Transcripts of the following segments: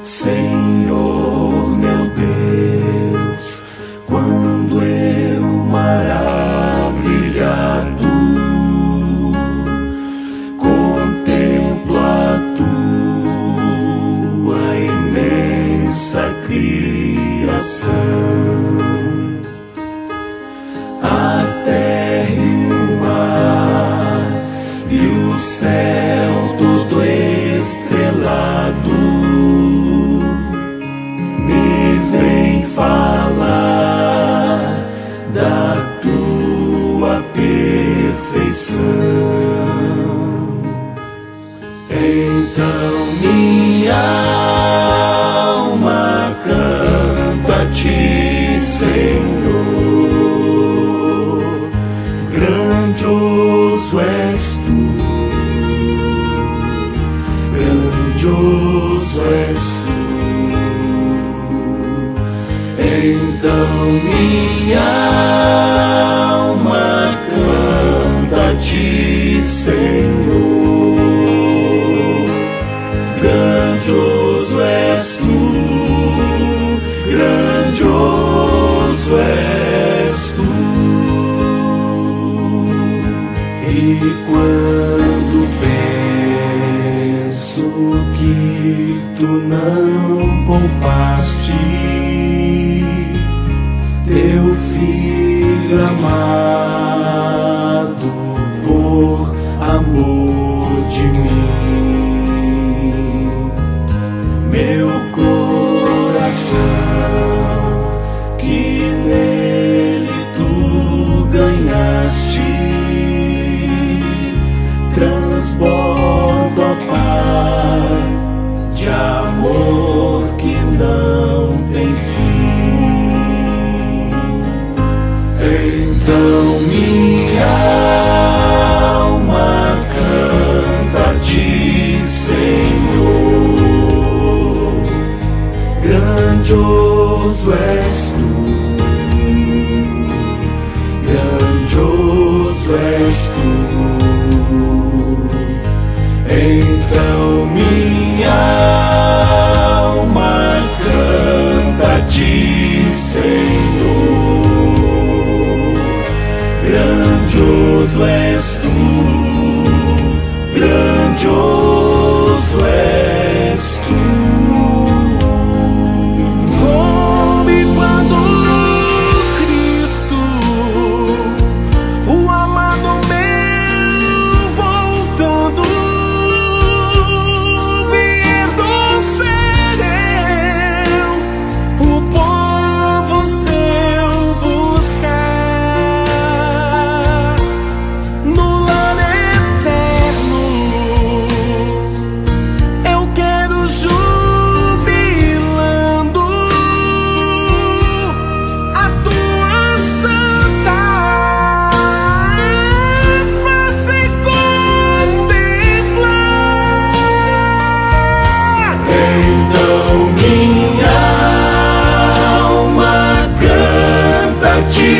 Senhor meu Deus, quando eu maravilhado contemplo a tua imensa criação, a terra e o mar e o céu todo estrelado me vem falar da tua perfeição. Então minha alma canta a ti, Senhor, grandioso és tu, grandioso és tu. Então minha alma canta a ti, Senhor, grandioso és tu, grandioso és tu. E quando penso que tu não poupaste teu filho amado por amor de mim, meu coração que nele tu ganhaste transborda, Pai, de amor que não tem fim. Então minha alma canta a ti, Senhor, grandioso és tu, grandioso és tu. Então minha alma canta a ti, Senhor, grandioso és tu, grandioso és tu. Como e quando Cristo, o amado meu, voltando vier do céu, o povo seu buscar no lar eterno, eu quero jubilando a tua santa face contemplar. Então minha alma canta a ti,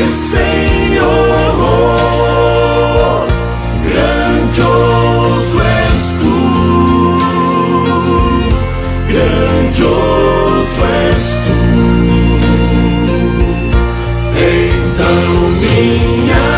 Senhor, grandioso és tu, grandioso és tu. Então minha